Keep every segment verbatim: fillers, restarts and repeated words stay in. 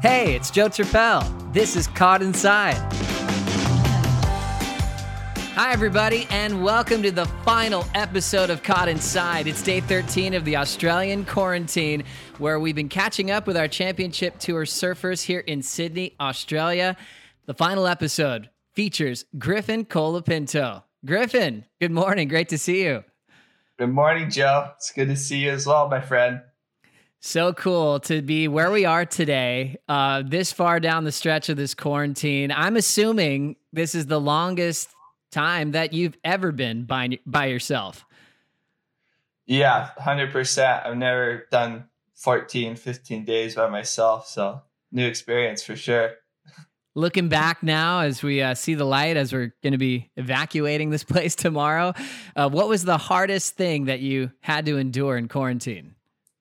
Hey, it's Joe Turpel. This is Caught Inside. Hi, everybody, and welcome to the final episode of Caught Inside. It's day thirteen of the Australian quarantine, where we've been catching up with our championship tour surfers here in Sydney, Australia. The final episode features Griffin Colapinto. Griffin, good morning. Great to see you. Good morning, Joe. It's good to see you as well, my friend. So cool to be where we are today, uh, this far down the stretch of this quarantine. I'm assuming this is the longest time that you've ever been by, by yourself. Yeah, one hundred percent. I've never done fourteen, fifteen days by myself, so new experience for sure. Looking back now as we uh, see the light, as we're going to be evacuating this place tomorrow, uh, what was the hardest thing that you had to endure in quarantine?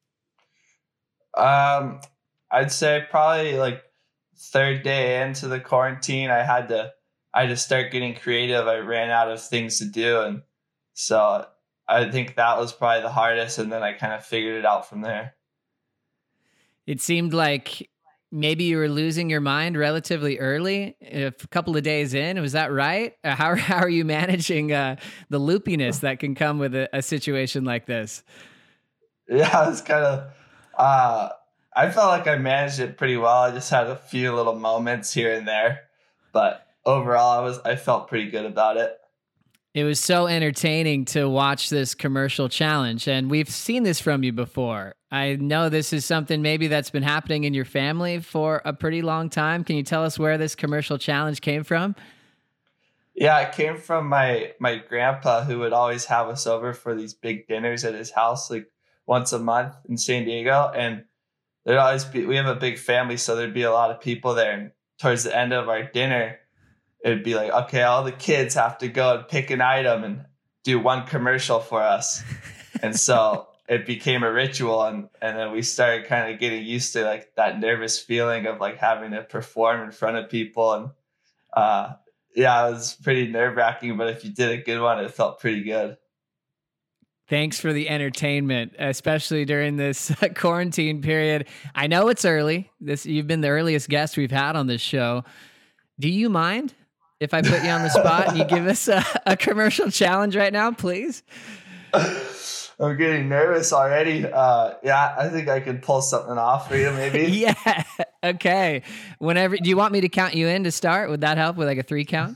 Um, I'd say probably like third day into the quarantine, I had to, I had to start getting creative. I ran out of things to do. And so I think that was probably the hardest. And then I kind of figured it out from there. It seemed like maybe you were losing your mind relatively early, a couple of days in. Was that right? How, how are you managing uh, the loopiness that can come with a, a situation like this? Yeah, it's kind of, Uh, I felt like I managed it pretty well. I just had a few little moments here and there, but overall, I was I felt pretty good about it. It was so entertaining to watch this commercial challenge, and we've seen this from you before. I know this is something maybe that's been happening in your family for a pretty long time. Can you tell us where this commercial challenge came from? Yeah, it came from my my grandpa, who would always have us over for these big dinners at his house, like once a month in San Diego. And there'd always be, we have a big family, so there'd be a lot of people there. And towards the end of our dinner, it'd be like, okay, all the kids have to go and pick an item and do one commercial for us. And so it became a ritual. And, and then we started kind of getting used to like that nervous feeling of like having to perform in front of people. And uh, yeah, it was pretty nerve wracking, but if you did a good one, it felt pretty good. Thanks for the entertainment, especially during this quarantine period. I know it's early. This you've been the earliest guest we've had on this show. Do you mind if I put you on the spot and you give us a, a commercial challenge right now, please? I'm getting nervous already. Uh, yeah, I think I could pull something off for you, maybe. Yeah. Okay. Whenever. Do you want me to count you in to start? Would that help with like a three count?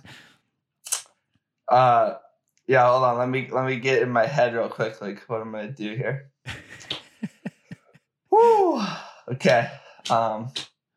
Uh. Yeah, hold on. Let me let me get in my head real quick, like what I'm gonna do here. Woo. Okay. Um.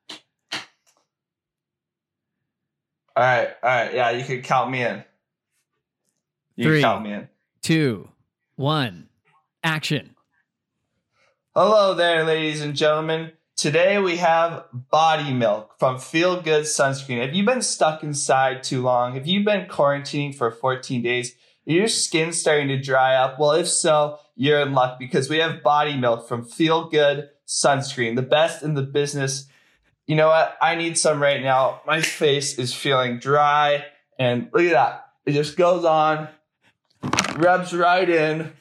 All right. All right. Yeah, you can count me in. You Three, can count me in. Two, one, action. Hello there, ladies and gentlemen. Today we have Body Milk from Feel Good Sunscreen. Have you been stuck inside too long? Have you been quarantining for fourteen days? Your skin's starting to dry up? Well, if so, you're in luck because we have Body Milk from Feel Good Sunscreen, the best in the business. You know what? I need some right now. My face is feeling dry, and look at that. It just goes on, rubs right in.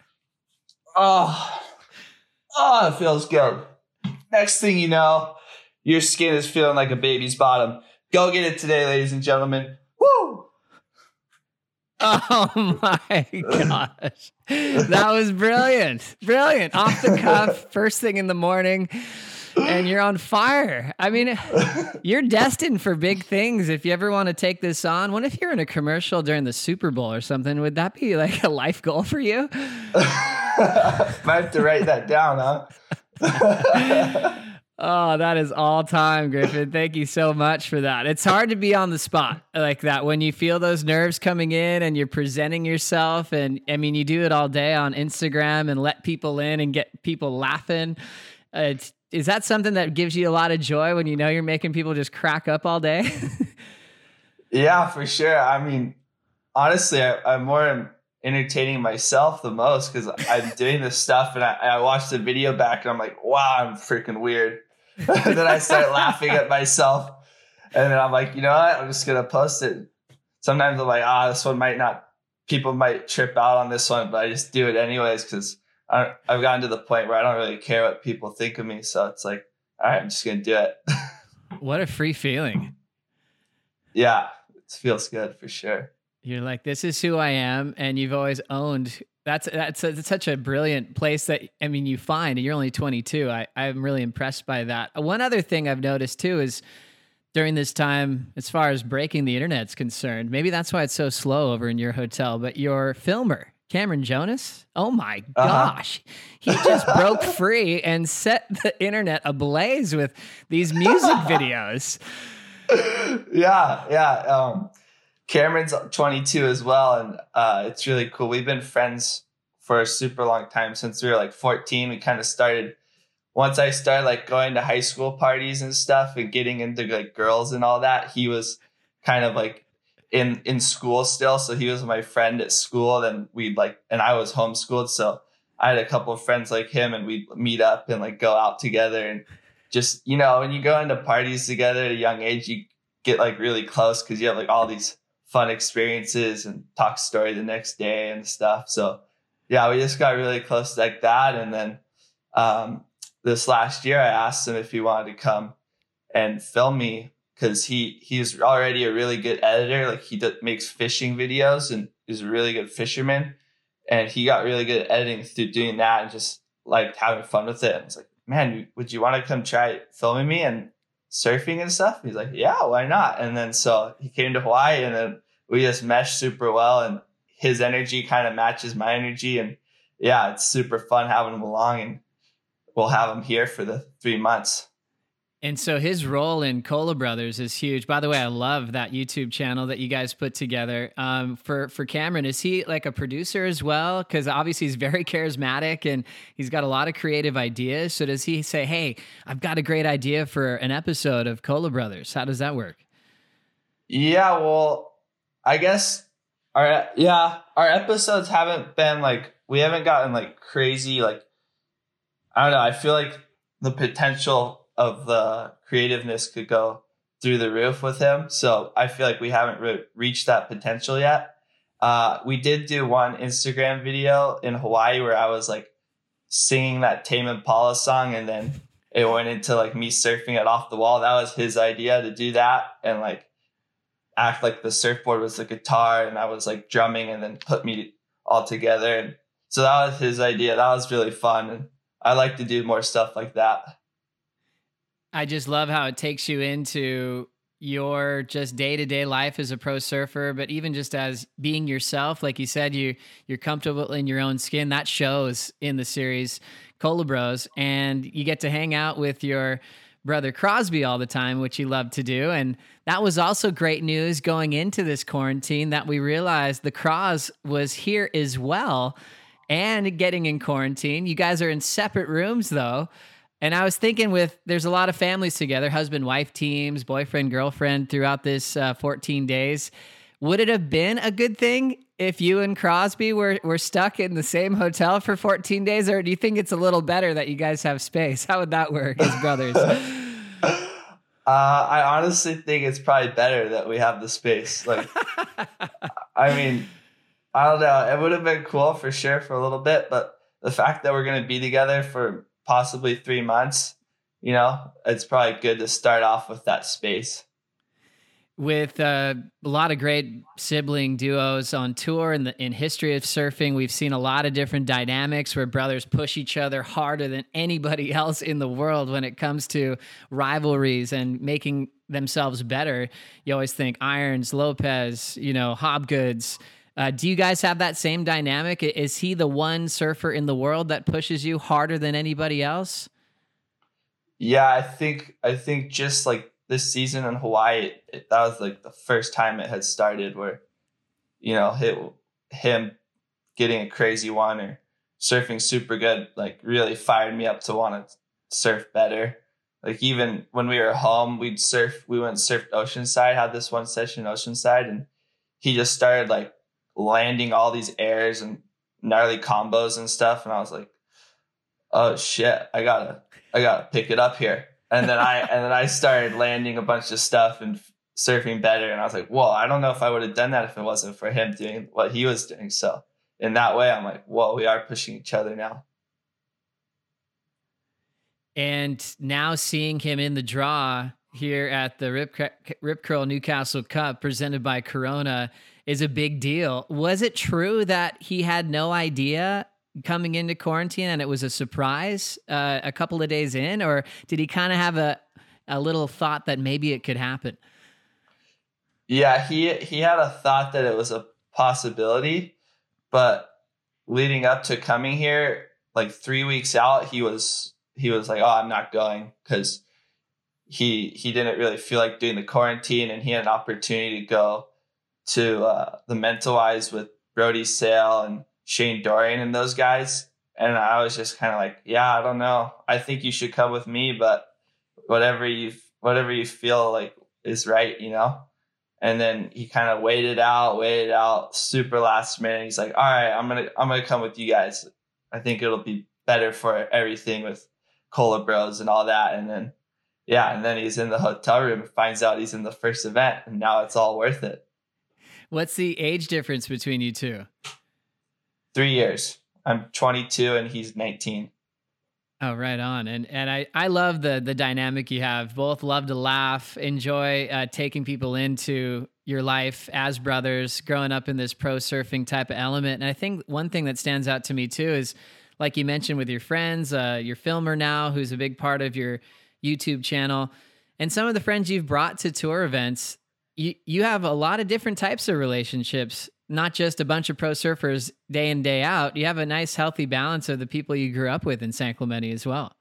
Oh, oh, it feels good. Next thing you know, your skin is feeling like a baby's bottom. Go get it today, ladies and gentlemen. Woo! Oh my gosh. That was brilliant. Brilliant. Off the cuff, first thing in the morning, and you're on fire. I mean, you're destined for big things if you ever want to take this on. What if you're in a commercial during the Super Bowl or something? Would that be like a life goal for you? Might have to write that down, huh? Oh, that is all time, Griffin. Thank you so much for that. It's hard to be on the spot like that when you feel those nerves coming in and you're presenting yourself. And I mean, you do it all day on Instagram and let people in and get people laughing. Uh, it's, is that something that gives you a lot of joy when you know you're making people just crack up all day? Yeah, for sure. I mean, honestly, I, I'm more entertaining myself the most because I'm doing this stuff and I, I watch the video back and I'm like, wow, I'm freaking weird. And then I start laughing at myself. And then I'm like, you know what? I'm just going to post it. Sometimes I'm like, ah, this one might not, people might trip out on this one, but I just do it anyways because I've gotten to the point where I don't really care what people think of me. So it's like, all right, I'm just going to do it. What a free feeling. Yeah, it feels good for sure. You're like, this is who I am, and you've always owned. That's that's, a, that's such a brilliant place that, I mean, you find, and you're only twenty-two. I, I'm really impressed by that. One other thing I've noticed too is during this time, as far as breaking the internet's concerned, maybe that's why it's so slow over in your hotel, but your filmer, Cameron Jonas, oh my gosh, uh-huh. he just broke free and set the internet ablaze with these music videos. Yeah, yeah. Um, Cameron's twenty-two as well, and uh, it's really cool. We've been friends for a super long time, since we were like fourteen. We kind of started, once I started like going to high school parties and stuff and getting into like girls and all that, he was kind of like in in school still. So he was my friend at school. Then we'd like, and I was homeschooled, so I had a couple of friends like him, and we'd meet up and like go out together. And just, you know, when you go into parties together at a young age, you get like really close because you have like all these fun experiences and talk story the next day and stuff. So yeah, we just got really close like that. And then um, this last year, I asked him if he wanted to come and film me, because he he's already a really good editor. Like he does, makes fishing videos and is a really good fisherman. And he got really good at editing through doing that and just like having fun with it. And it's like, man, would you want to come try filming me and surfing and stuff? He's like, yeah, why not? And then so he came to Hawaii, and then we just meshed super well, and his energy kind of matches my energy. And yeah, it's super fun having him along, and we'll have him here for the three months. And so his role in Cola Brothers is huge. By the way, I love that YouTube channel that you guys put together. Um, for, for Cameron, is he like a producer as well? Because obviously he's very charismatic and he's got a lot of creative ideas. So does he say, hey, I've got a great idea for an episode of Cola Brothers? How does that work? Yeah, well, I guess our, yeah, our episodes haven't been like, we haven't gotten like crazy. Like, I don't know. I feel like the potential of the creativeness could go through the roof with him. So I feel like we haven't re- reached that potential yet. Uh, we did do one Instagram video in Hawaii where I was like singing that Tame Impala song, and then it went into like me surfing it off the wall. That was his idea to do that and like act like the surfboard was the guitar and I was like drumming, and then put me all together. And so that was his idea. That was really fun. And I like to do more stuff like that. I just love how it takes you into your just day-to-day life as a pro surfer, but even just as being yourself. Like you said, you, you're comfortable in your own skin. That shows in the series Cola Bros, and you get to hang out with your brother Crosby all the time, which you love to do. And that was also great news going into this quarantine, that we realized the Cros was here as well and getting in quarantine. You guys are in separate rooms though. And I was thinking, with there's a lot of families together, husband, wife teams, boyfriend, girlfriend throughout this uh, fourteen days. Would it have been a good thing if you and Crosby were, were stuck in the same hotel for fourteen days? Or do you think it's a little better that you guys have space? How would that work as brothers? uh, I honestly think it's probably better that we have the space. Like, I mean, I don't know. It would have been cool for sure for a little bit, but the fact that we're going to be together for possibly three months, you know, it's probably good to start off with that space. With uh, a lot of great sibling duos on tour in the in history of surfing, we've seen a lot of different dynamics where brothers push each other harder than anybody else in the world when it comes to rivalries and making themselves better. You always think Irons, Lopez, you know, Hobgoods. Uh, do you guys have that same dynamic? Is he the one surfer in the world that pushes you harder than anybody else? Yeah, I think I think just like this season in Hawaii, it, it, that was like the first time it had started where, you know, hit, him getting a crazy one or surfing super good, like really fired me up to want to surf better. Like even when we were home, we'd surf, we went and surfed Oceanside, had this one session Oceanside, and he just started like landing all these airs and gnarly combos and stuff. And I was like, oh shit, I gotta, I gotta pick it up here. And then I, and then I started landing a bunch of stuff and surfing better. And I was like, whoa, I don't know if I would have done that if it wasn't for him doing what he was doing. So in that way, I'm like, whoa, we are pushing each other now. And now seeing him in the draw, here at the Rip, Rip Curl Newcastle Cup presented by Corona is a big deal. Was it true that he had no idea coming into quarantine and it was a surprise uh, a couple of days in, or did he kind of have a, a little thought that maybe it could happen? Yeah, he he had a thought that it was a possibility, but leading up to coming here, like three weeks out, he was he was like, "Oh, I'm not going," because he he didn't really feel like doing the quarantine, and he had an opportunity to go to uh, the Mentawais with Brody Sale and Shane Dorian and those guys. And I was just kind of like, yeah, I don't know. I think you should come with me, but whatever you whatever you feel like is right, you know. And then he kind of waited out, waited out, super last minute. He's like, all right, I'm gonna I'm gonna come with you guys. I think it'll be better for everything with Cola Bros and all that. And then yeah, and then he's in the hotel room and finds out he's in the first event, and now it's all worth it. What's the age difference between you two? Three years. I'm twenty-two and he's nineteen. Oh, right on. And and I, I love the the dynamic you have. Both love to laugh, enjoy uh, taking people into your life as brothers, growing up in this pro surfing type of element. And I think one thing that stands out to me too is, like you mentioned with your friends, uh, your filmer now, who's a big part of your YouTube channel, and some of the friends you've brought to tour events. You you have a lot of different types of relationships, not just a bunch of pro surfers day in, day out. You have a nice, healthy balance of the people you grew up with in San Clemente as well.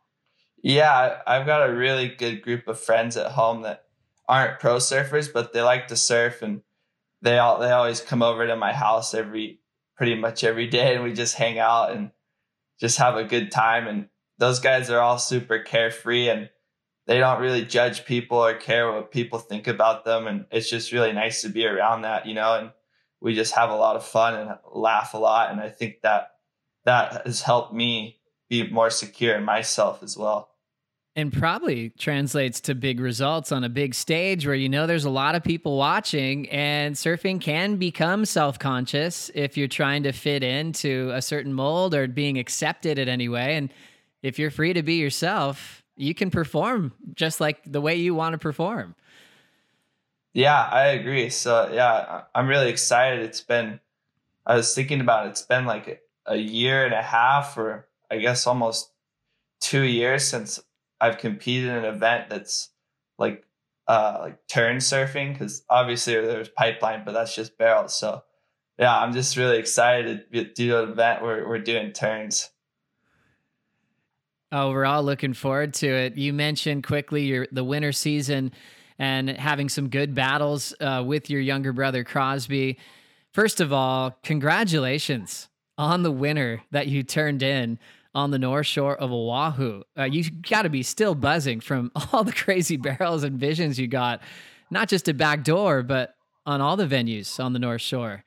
Yeah, I've got a really good group of friends at home that aren't pro surfers, but they like to surf, and they all they always come over to my house every pretty much every day, and we just hang out and just have a good time. And those guys are all super carefree, and they don't really judge people or care what people think about them. And it's just really nice to be around that, you know, and we just have a lot of fun and laugh a lot. And I think that that has helped me be more secure in myself as well. And probably translates to big results on a big stage where, you know, there's a lot of people watching, and surfing can become self-conscious if you're trying to fit into a certain mold or being accepted in any way. And if you're free to be yourself, you can perform just like the way you want to perform. Yeah, I agree. So yeah, I'm really excited. It's been, I was thinking about it, it's been like a year and a half, or I guess almost two years since I've competed in an event that's like, uh, like turn surfing. Cause obviously there's pipeline, but that's just barrels. So yeah, I'm just really excited to do an event where we're doing turns. Oh, we're all looking forward to it. You mentioned quickly your the winter season and having some good battles uh, with your younger brother, Crosby. First of all, congratulations on the winner that you turned in on the North Shore of Oahu. Uh, you got to be still buzzing from all the crazy barrels and visions you got, not just at Backdoor, but on all the venues on the North Shore.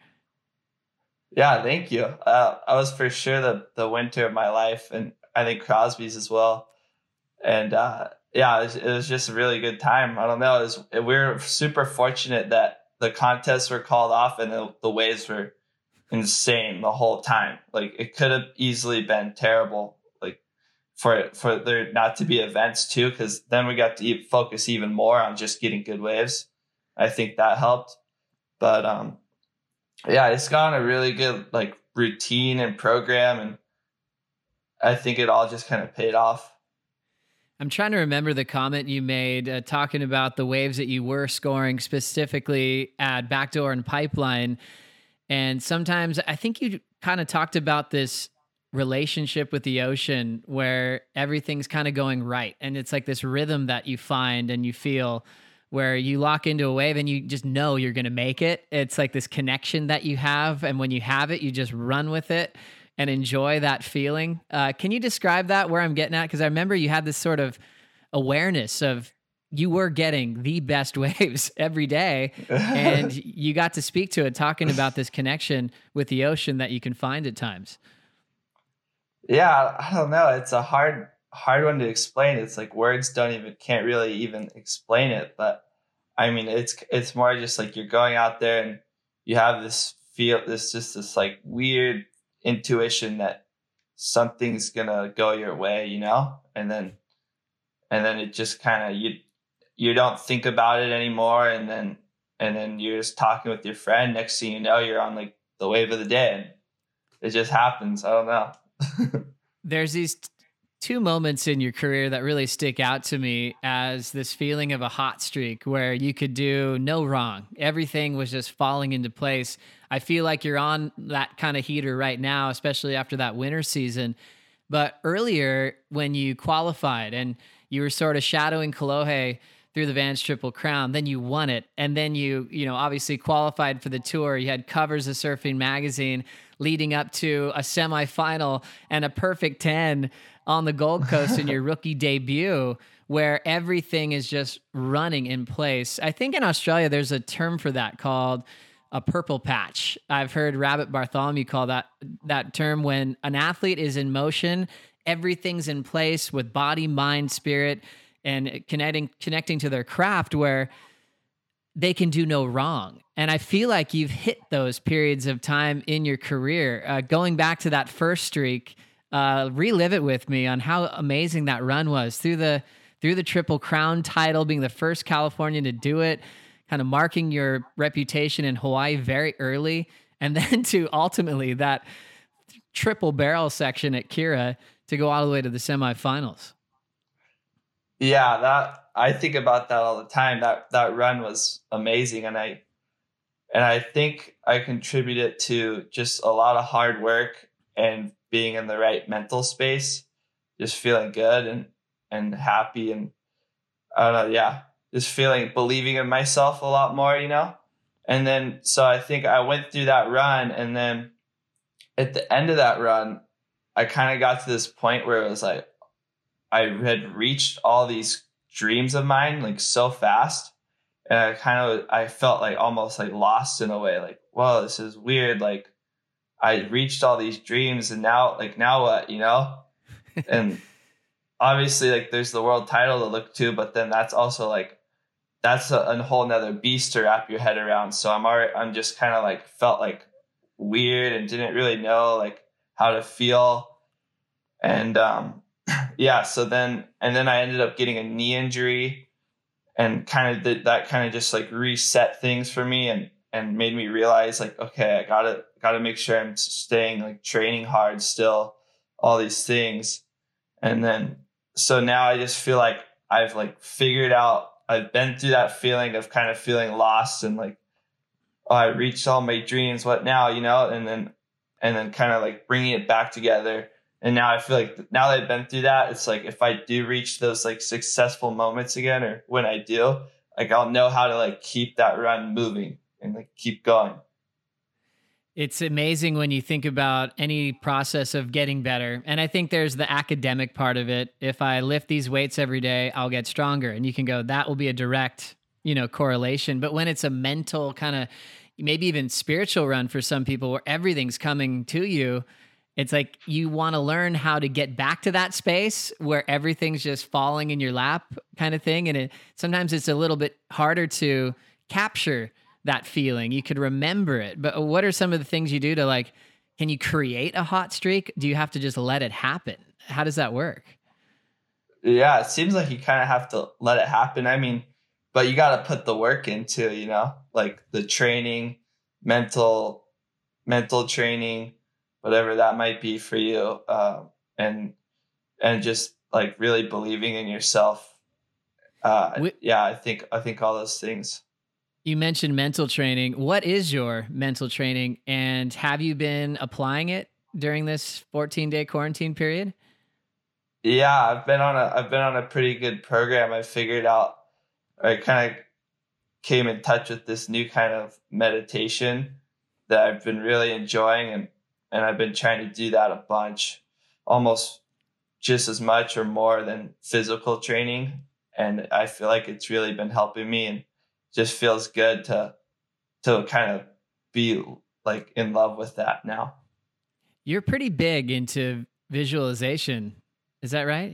Yeah, thank you. Uh, I was for sure the, the winter of my life, and I think Crosby's as well. And uh, yeah, it was, it was just a really good time. I don't know. It was, we were super fortunate that the contests were called off and the, the waves were insane the whole time. Like, it could have easily been terrible, like for for there not to be events too, because then we got to focus even more on just getting good waves. I think that helped. But um, yeah, it's got a really good like routine and program, and I think it all just kind of paid off. I'm trying to remember the comment you made uh, talking about the waves that you were scoring specifically at Backdoor and Pipeline. And sometimes I think you kind of talked about this relationship with the ocean where everything's kind of going right. And it's like this rhythm that you find and you feel where you lock into a wave and you just know you're going to make it. It's like this connection that you have. And when you have it, you just run with it and enjoy that feeling. Uh, can you describe that, where I'm getting at? Because I remember you had this sort of awareness of you were getting the best waves every day, and you got to speak to it, talking about this connection with the ocean that you can find at times. Yeah, I don't know. It's a hard, hard one to explain. It's like words don't even, can't really even explain it. But I mean, it's, it's more just like you're going out there and you have this feel, this just this like weird intuition that something's gonna go your way, you know? And then, and then it just kind of, you, you don't think about it anymore. And then, and then you're just talking with your friend. Next thing you know, you're on like the wave of the day, and it just happens. I don't know. There's these t- two moments in your career that really stick out to me as this feeling of a hot streak where you could do no wrong. Everything was just falling into place. I feel like you're on that kind of heater right now, especially after that winter season. But earlier when you qualified and you were sort of shadowing Kolohe through the Vans Triple Crown, then you won it. And then you, you know, obviously qualified for the tour. You had covers of Surfing Magazine leading up to a semifinal and a perfect ten on the Gold Coast in your rookie debut, where everything is just running in place. I think in Australia, there's a term for that called a purple patch. I've heard Rabbit Bartholomew call that that term when an athlete is in motion, everything's in place with body, mind, spirit, and connecting connecting to their craft where they can do no wrong. And I feel like you've hit those periods of time in your career. Uh, going back to that first streak, uh, relive it with me on how amazing that run was through the through the Triple Crown title, being the first Californian to do it, kind of marking your reputation in Hawaii very early, and then to ultimately that triple barrel section at Kira to go all the way to the semifinals. Yeah, that I think about that all the time. That that run was amazing, and I and I think I contributed to just a lot of hard work and being in the right mental space, just feeling good and and happy, and I don't know, yeah, just feeling believing in myself a lot more, you know. And then so I think I went through that run, and then at the end of that run, I kind of got to this point where it was like I had reached all these dreams of mine like so fast, and I kind of I felt like almost like lost in a way, like, whoa, this is weird. Like I reached all these dreams, and now like now what, you know? And obviously like there's the world title to look to, but then that's also like that's a, a whole nother beast to wrap your head around. So I'm already I'm just kind of like felt like weird and didn't really know like how to feel. And um yeah, so then, and then I ended up getting a knee injury, and kind of did that kind of just like reset things for me, and, and made me realize like, okay, I gotta, gotta make sure I'm staying like training hard still, all these things. And then, so now I just feel like I've like figured out, I've been through that feeling of kind of feeling lost and like, oh, I reached all my dreams, what now, you know? And then, and then kind of like bringing it back together. And now I feel like now that I've been through that, it's like if I do reach those like successful moments again, or when I do, like I'll know how to like keep that run moving and like keep going. It's amazing when you think about any process of getting better. And I think there's the academic part of it. If I lift these weights every day, I'll get stronger. And you can go, that will be a direct, you know, correlation. But when it's a mental kind of, maybe even spiritual run for some people where everything's coming to you, it's like you want to learn how to get back to that space where everything's just falling in your lap kind of thing. And it, sometimes it's a little bit harder to capture that feeling. You could remember it. But what are some of the things you do to like, can you create a hot streak? Do you have to just let it happen? How does that work? Yeah, it seems like you kind of have to let it happen. I mean, but you got to put the work into, you know, like the training, mental, mental training, whatever that might be for you, uh, and and just like really believing in yourself. Uh, we, yeah, I think I think all those things. You mentioned mental training. What is your mental training, and have you been applying it during this fourteen day quarantine period? Yeah, I've been on a I've been on a pretty good program. I figured out. I kind of came in touch with this new kind of meditation that I've been really enjoying, and. And I've been trying to do that a bunch, almost just as much or more than physical training. And I feel like it's really been helping me, and just feels good to, to kind of be like in love with that now. You're pretty big into visualization. Is that right?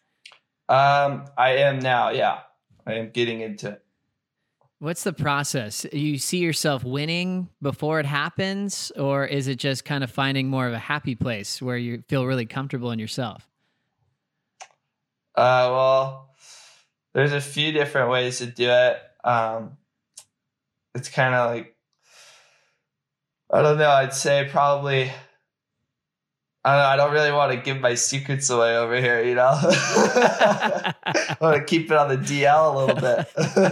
Um, I am now. Yeah, I am getting into it. What's the process? You see yourself winning before it happens, or is it just kind of finding more of a happy place where you feel really comfortable in yourself? Uh, well, there's a few different ways to do it. Um, it's kind of like, I don't know, I'd say probably, I don't know, I don't really want to give my secrets away over here, you know? I want to keep it on the D L a little bit.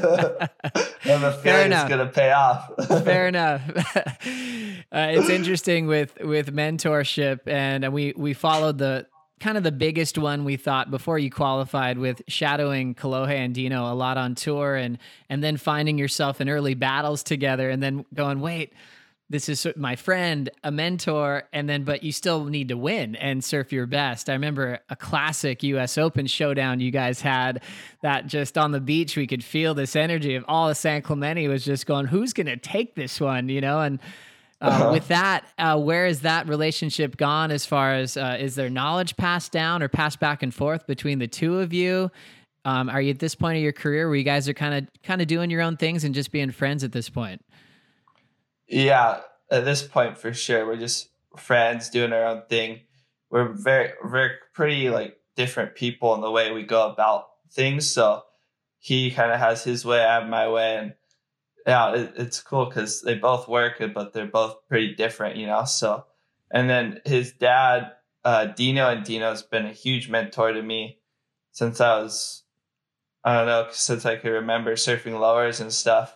I have a feeling it's going to pay off. Fair enough. uh, it's interesting with, with mentorship, and we, we followed the kind of the biggest one we thought before you qualified, with shadowing Kolohe and Dino a lot on tour, and, and then finding yourself in early battles together, and then going, wait, this is my friend, a mentor, and then, but you still need to win and surf your best. I remember a classic U S Open showdown you guys had, that just on the beach, we could feel this energy of all of San Clemente was just going, who's going to take this one, you know? And uh, uh-huh. with that, uh, where is that relationship gone as far as, uh, is there knowledge passed down or passed back and forth between the two of you? Um, are you at this point of your career where you guys are kind of, kind of doing your own things and just being friends at this point? Yeah, at this point, for sure. We're just friends doing our own thing. We're very, very pretty like different people in the way we go about things. So he kind of has his way, I have my way. And yeah, it, it's cool because they both work, but they're both pretty different, you know? So, and then his dad, uh, Dino, and Dino's been a huge mentor to me since I was, I don't know, since I could remember surfing lowers and stuff.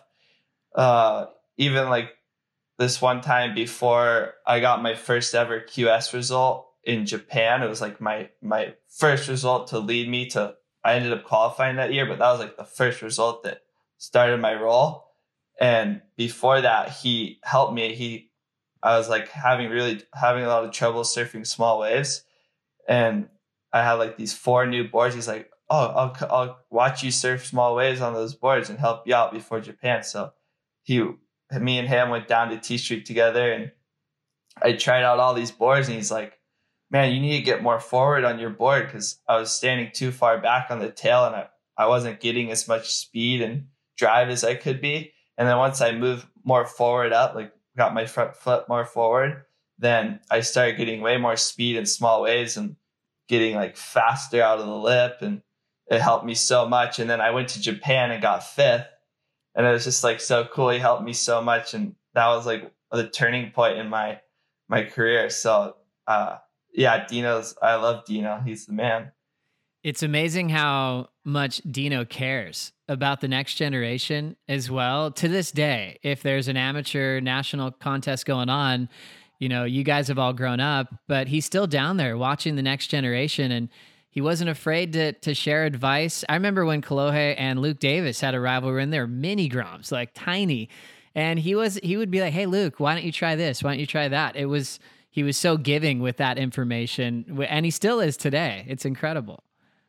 Uh, even like, this one time before I got my first ever Q S result in Japan, it was like my, my first result to lead me to, I ended up qualifying that year, but that was like the first result that started my roll. And before that, he helped me. He, I was like having really, having a lot of trouble surfing small waves. And I had like these four new boards. He's like, oh, I'll, I'll watch you surf small waves on those boards and help you out before Japan. So he, me and him went down to T Street together, and I tried out all these boards, and he's like, man, you need to get more forward on your board, because I was standing too far back on the tail, and I, I wasn't getting as much speed and drive as I could be. And then once I moved more forward up, like got my front foot more forward, then I started getting way more speed in small waves and getting like faster out of the lip, and it helped me so much. And then I went to Japan and got fifth. And it was just like so cool. He helped me so much, and that was like the turning point in my my career. So uh, yeah, Dino's. I love Dino. He's the man. It's amazing how much Dino cares about the next generation as well. To this day, if there's an amateur national contest going on, you know, you guys have all grown up, but he's still down there watching the next generation, and he wasn't afraid to to share advice. I remember when Kolohe and Luke Davis had a rivalry, and they were mini groms, like tiny. And he was he would be like, hey, Luke, why don't you try this? Why don't you try that? It was he was so giving with that information, and he still is today. It's incredible.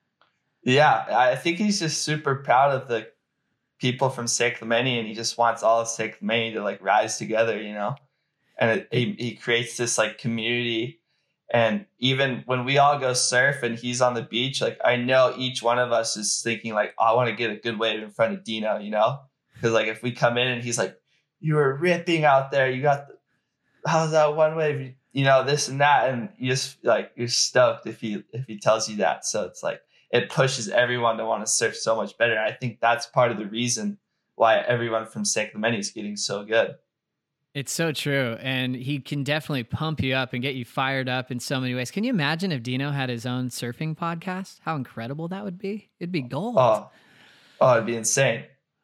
Yeah, I think he's just super proud of the people from San Clemente, and he just wants all of San Clemente to like rise together, you know. And it, he he creates this like community. And even when we all go surf and he's on the beach, like I know each one of us is thinking like, oh, I want to get a good wave in front of Dino, you know? Because like if we come in and he's like, you were ripping out there, you got, the, how's that one wave? You know, this and that. And you just like, you're stoked if he, if he tells you that. So it's like, it pushes everyone to want to surf so much better. And I think that's part of the reason why everyone from San Clemente is getting so good. It's so true. And he can definitely pump you up and get you fired up in so many ways. Can you imagine if Dino had his own surfing podcast? How incredible that would be. It'd be gold. Oh, oh it'd be insane.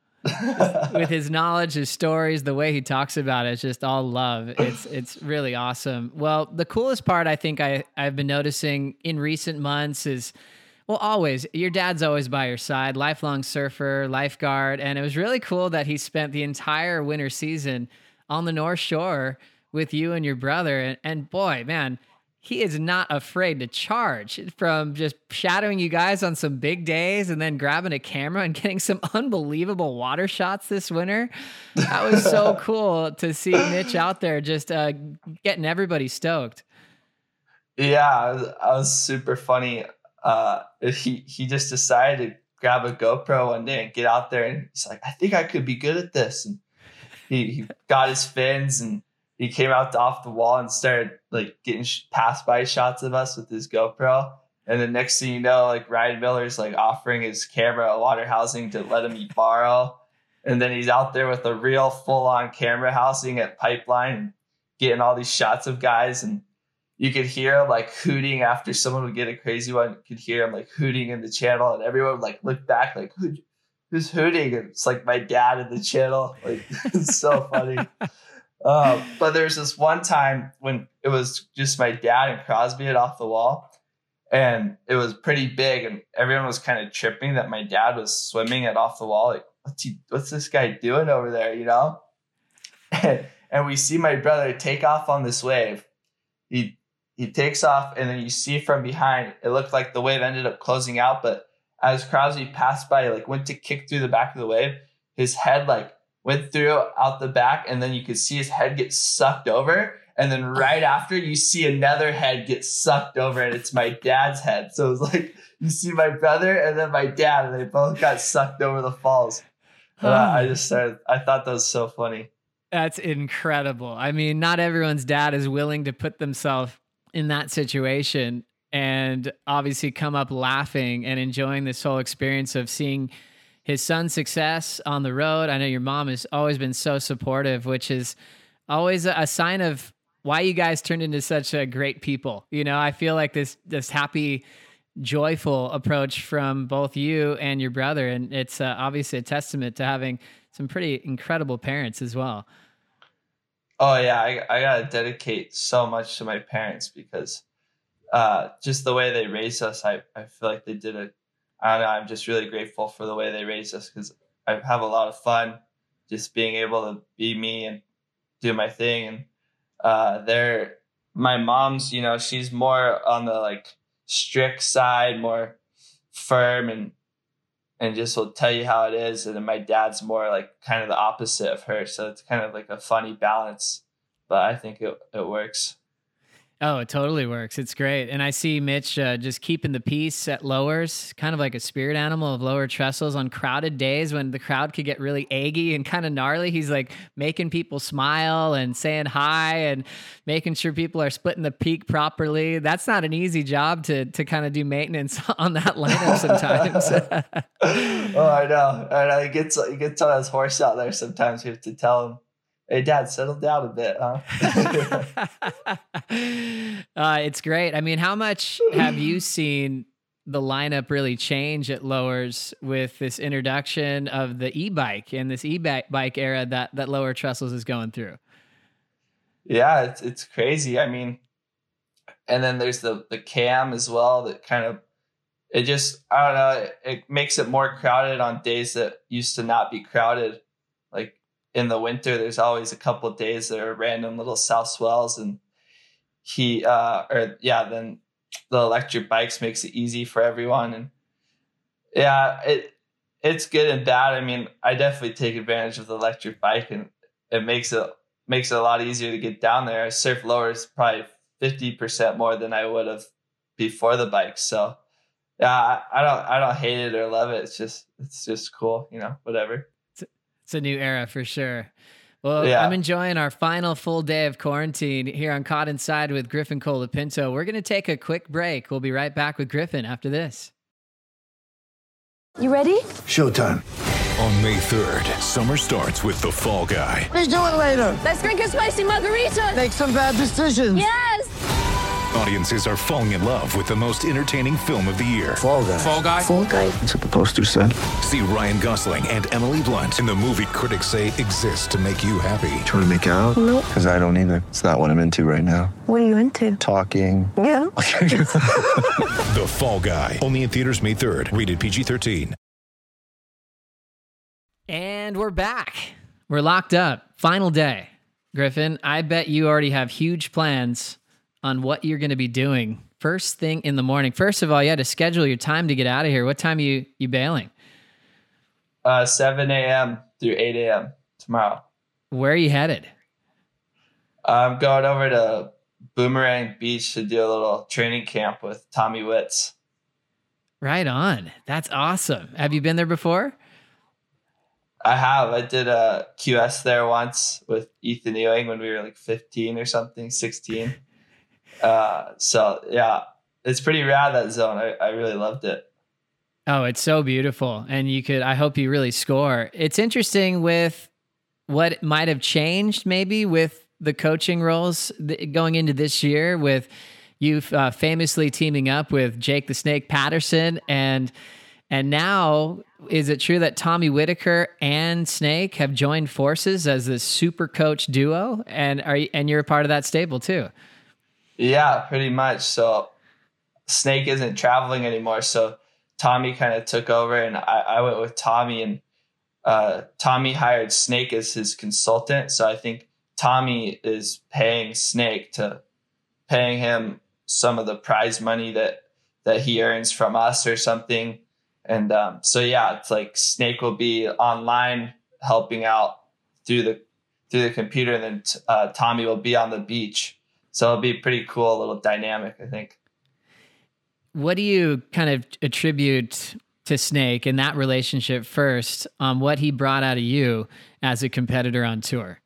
With his knowledge, his stories, the way he talks about it, it's just all love. It's it's really awesome. Well, the coolest part I think I, I've been noticing in recent months is, well, always, your dad's always by your side, lifelong surfer, lifeguard. And it was really cool that he spent the entire winter season on the North Shore with you and your brother. And, and boy, man, he is not afraid to charge, from just shadowing you guys on some big days and then grabbing a camera and getting some unbelievable water shots this winter. That was so cool to see Mitch out there just uh, getting everybody stoked. Yeah, it was, it was super funny. Uh, he, he just decided to grab a GoPro one day and get out there, and he's like, I think I could be good at this. And He, he got his fins, and he came out to off the wall and started like getting sh- pass by shots of us with his GoPro. And the next thing you know, like Ryan Miller's like offering his camera a water housing to let him borrow. And then he's out there with a real full on camera housing at Pipeline, getting all these shots of guys. And you could hear him like hooting after someone would get a crazy one. You could hear him like hooting in the channel, and everyone would like look back like, Who, who's hooting? And it's like my dad in the channel. Like, it's so funny. Uh, but there's this one time when it was just my dad and Crosby it off the wall, and it was pretty big, and everyone was kind of tripping that my dad was swimming it off the wall. Like, what's he, what's this guy doing over there? You know? And, and we see my brother take off on this wave. He, he takes off, and then you see from behind, it looked like the wave ended up closing out. But as Crosby passed by, like went to kick through the back of the wave, his head like went through out the back, and then you could see his head get sucked over. And then right after, you see another head get sucked over, and it's my dad's head. So it was like you see my brother and then my dad, and they both got sucked over the falls. Uh, I just started, I thought that was so funny. That's incredible. I mean, not everyone's dad is willing to put themselves in that situation and obviously come up laughing and enjoying this whole experience of seeing his son's success on the road. I know your mom has always been so supportive, which is always a sign of why you guys turned into such a great people. You know, I feel like this, this happy, joyful approach from both you and your brother. And it's uh, obviously a testament to having some pretty incredible parents as well. Oh yeah. I, I got to dedicate so much to my parents because uh, just the way they raised us, I, I feel like they did a, I don't know, I'm just really grateful for the way they raised us because I have a lot of fun just being able to be me and do my thing. And uh, they're, my mom's, you know, she's more on the like strict side, more firm and, and just will tell you how it is. And then my dad's more like kind of the opposite of her. So it's kind of like a funny balance, but I think it, it works. Oh, it totally works. It's great. And I see Mitch uh, just keeping the peace at lowers, kind of like a spirit animal of lower trestles on crowded days when the crowd could get really eggy and kind of gnarly. He's like making people smile and saying hi and making sure people are splitting the peak properly. That's not an easy job to to kind of do maintenance on that lineup sometimes. Oh, I know. I know. He gets, he gets on his horse out there sometimes. You have to tell him, hey, Dad, settle down a bit, huh? uh, it's great. I mean, how much have you seen the lineup really change at Lowers with this introduction of the e-bike and this e-bike era that, that Lower Trestles is going through? Yeah, it's it's crazy. I mean, and then there's the, the cam as well that kind of, it just, I don't know, it, it makes it more crowded on days that used to not be crowded. Like, in the winter, there's always a couple of days that are random little south swells, and he, uh, or yeah, then the electric bikes makes it easy for everyone. And yeah, it, it's good and bad. I mean, I definitely take advantage of the electric bike, and it makes it, makes it a lot easier to get down there. I surf Lowers probably fifty percent more than I would have before the bike. So yeah, I, I don't, I don't hate it or love it. It's just, it's just cool, you know, whatever. It's a new era for sure. Well, yeah. I'm enjoying our final full day of quarantine here on Caught Inside with Griffin Colapinto. We're going to take a quick break. We'll be right back with Griffin after this. You ready? Showtime. On May third, summer starts with The Fall Guy. Let's do it later. Let's drink a spicy margarita. Make some bad decisions. Yes. Audiences are falling in love with the most entertaining film of the year. Fall Guy. Fall Guy. Fall guy. That's what the poster said. See Ryan Gosling and Emily Blunt in the movie critics say exists to make you happy. Trying to make it out? Nope. Because I don't either. It's not what I'm into right now. What are you into? Talking. Yeah. The Fall Guy. Only in theaters May third. Rated P G thirteen. And we're back. We're locked up. Final day. Griffin, I bet you already have huge plans on what you're going to be doing first thing in the morning. First of all, you had to schedule your time to get out of here. What time are you, you bailing? Uh, seven a.m. through eight a.m. tomorrow. Where are you headed? I'm going over to Boomerang Beach to do a little training camp with Tommy Witz. Right on. That's awesome. Have you been there before? I have. I did a Q S there once with Ethan Ewing when we were like fifteen or something, sixteen. Uh, so yeah, it's pretty rad, that zone. I, I really loved it. Oh, it's so beautiful. And you could, I hope you really score. It's interesting with what might have changed maybe with the coaching roles th- going into this year, with you uh, famously teaming up with Jake the Snake Patterson. And, and now, is it true that Tommy Whitaker and Snake have joined forces as this super coach duo? And are you, and you're a part of that stable too? Yeah, pretty much. So Snake isn't traveling anymore. So Tommy kind of took over, and I, I went with Tommy, and uh, Tommy hired Snake as his consultant. So I think Tommy is paying Snake to paying him some of the prize money that, that he earns from us or something. And um, so, yeah, it's like Snake will be online helping out through the, through the computer. And then uh, Tommy will be on the beach. So it'll be pretty cool, a little dynamic, I think. What do you kind of attribute to Snake in that relationship first, on what he brought out of you as a competitor on tour?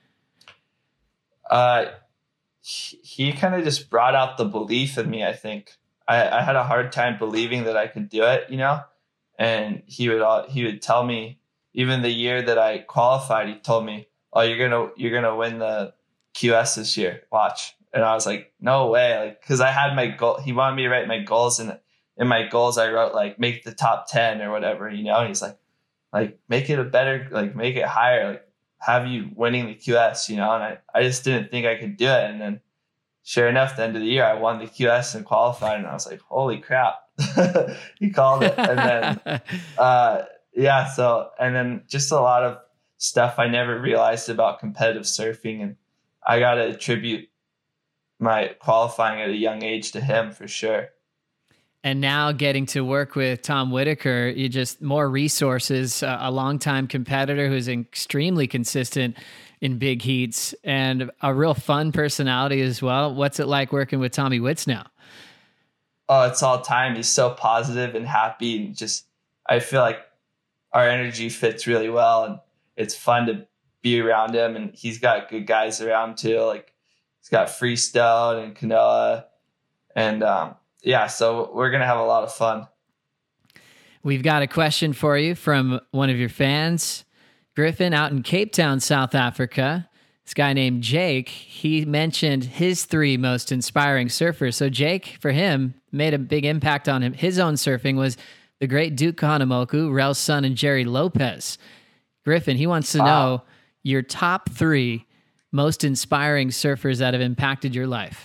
Uh, he, he kind of just brought out the belief in me, I think. I, I had a hard time believing that I could do it, you know? And he would uh, he would tell me, even the year that I qualified, he told me, "Oh, you're gonna you're gonna win the Q S this year. Watch." And I was like, "No way!" Like, because I had my goal. He wanted me to write my goals, and in my goals, I wrote like make the top ten or whatever, you know. And he's like, "Like make it a better, like make it higher, like have you winning the Q S, you know." And I I just didn't think I could do it. And then, sure enough, the end of the year, I won the Q S and qualified, and I was like, "Holy crap!" He called it. And then, uh, yeah. So, and then just a lot of stuff I never realized about competitive surfing, and I got to attribute my qualifying at a young age to him for sure. And now getting to work with Tom Whitaker, you just more resources, uh, a longtime competitor who's extremely consistent in big heats and a real fun personality as well. What's it like working with Tommy Witz now? Oh, it's all time. He's so positive and happy, and just, I feel like our energy fits really well, and it's fun to be around him. And he's got good guys around too. Like he's got Freestone and Kanoa, and um, yeah, so we're going to have a lot of fun. We've got a question for you from one of your fans, Griffin, out in Cape Town, South Africa. This guy named Jake, he mentioned his three most inspiring surfers. So Jake, for him, made a big impact on him. His own surfing was the great Duke Kahanamoku, Rel Sun, and Jerry Lopez. Griffin, he wants to wow. know your top three most inspiring surfers that have impacted your life.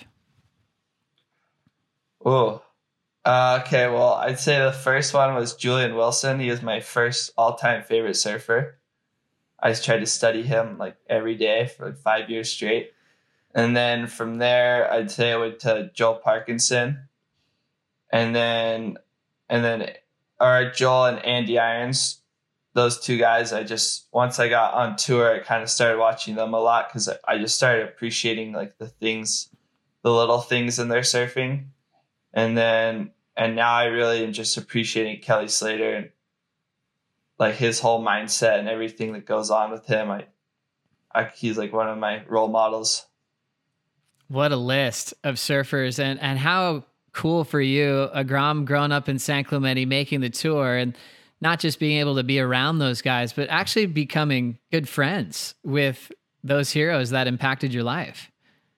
Oh, uh, okay. Well, I'd say the first one was Julian Wilson. He was my first all-time favorite surfer. I just tried to study him like every day for like five years straight. And then from there, I'd say I went to Joel Parkinson. And then, and then, or Joel and Andy Irons. Those two guys, I just, once I got on tour, I kind of started watching them a lot because I just started appreciating like the things, the little things in their surfing. And then, and now I really am just appreciating Kelly Slater and like his whole mindset and everything that goes on with him. I, I he's like one of my role models. What a list of surfers, and, and how cool for you, a Grom growing up in San Clemente, making the tour, and not just being able to be around those guys, but actually becoming good friends with those heroes that impacted your life.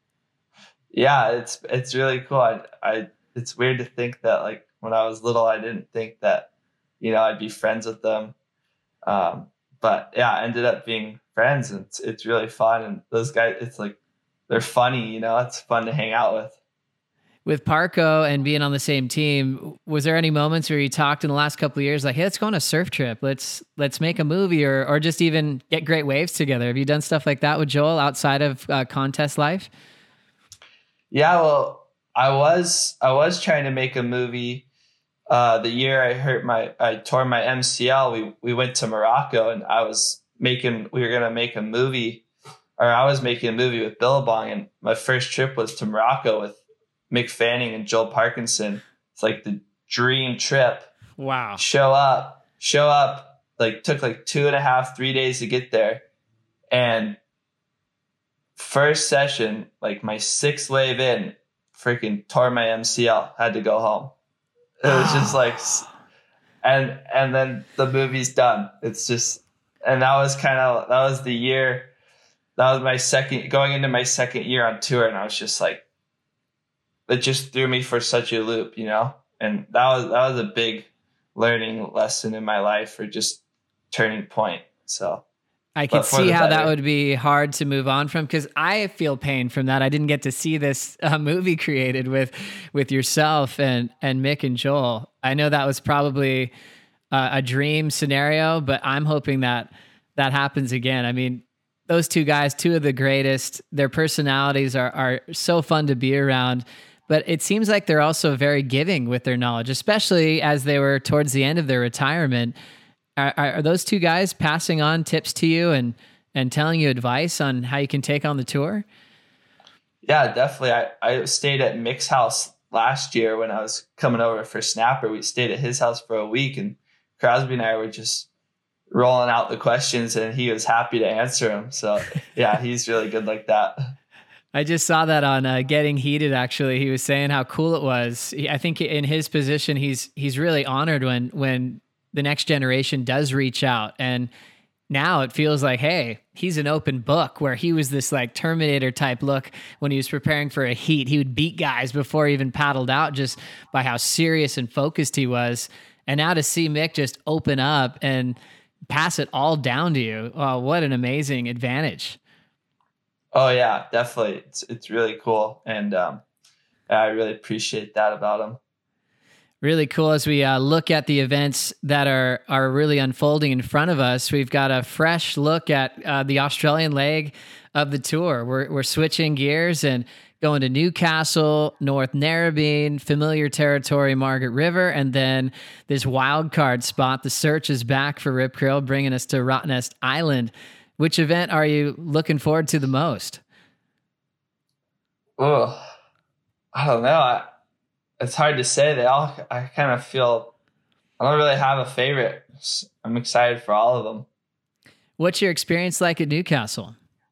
Yeah, it's, it's really cool. I, I, it's weird to think that like when I was little, I didn't think that, you know, I'd be friends with them. Um, but yeah, I ended up being friends, and it's, it's really fun. And those guys, it's like, they're funny, you know, it's fun to hang out with. With Parko and being on the same team, was there any moments where you talked in the last couple of years, like, hey, let's go on a surf trip. Let's, let's make a movie, or, or just even get great waves together. Have you done stuff like that with Joel outside of uh, contest life? Yeah, well, I was, I was trying to make a movie. Uh, the year I hurt my, I tore my M C L, we, we went to Morocco, and I was making, we were going to make a movie, or I was making a movie with Billabong, and my first trip was to Morocco with Mick Fanning and Joel Parkinson. It's like the dream trip. Wow. Show up, show up, like took like two and a half, three days to get there. And first session, like my sixth wave in, freaking tore my M C L, had to go home. It was just like, and and then the movie's done. It's just, and that was kind of, that was the year, that was my second, going into my second year on tour, and I was just like, it just threw me for such a loop, you know? And that was, that was a big learning lesson in my life, or just turning point. So I could see how that would be hard to move on from, because I feel pain from that. I didn't get to see this uh, movie created with with yourself and and Mick and Joel. I know that was probably uh, a dream scenario, but I'm hoping that that happens again. I mean, those two guys, two of the greatest. Their personalities are are so fun to be around, but it seems like they're also very giving with their knowledge, especially as they were towards the end of their retirement. Are, are those two guys passing on tips to you and, and telling you advice on how you can take on the tour? Yeah, definitely. I, I stayed at Mick's house last year when I was coming over for Snapper. We stayed at his house for a week, and Crosby and I were just rolling out the questions, and he was happy to answer them. So yeah, he's really good like that. I just saw that on uh, Getting Heated. Actually, he was saying how cool it was. He, I think in his position, he's he's really honored when when the next generation does reach out. And now it feels like, hey, he's an open book, where he was this like Terminator type look when he was preparing for a heat. He would beat guys before he even paddled out, just by how serious and focused he was. And now to see Mick just open up and pass it all down to you, oh, what an amazing advantage. Oh yeah, definitely. It's, it's really cool. And um, I really appreciate that about him. Really cool. As we uh, look at the events that are are really unfolding in front of us, we've got a fresh look at uh, the Australian leg of the tour. We're we're switching gears and going to Newcastle, North Narrabeen, familiar territory, Margaret River, and then this wild card spot. The search is back for Rip Curl, bringing us to Rottnest Island. Which event are you looking forward to the most? Oh, I don't know. I, It's hard to say. They all, I kind of feel, I don't really have a favorite. I'm excited for all of them. What's your experience like at Newcastle?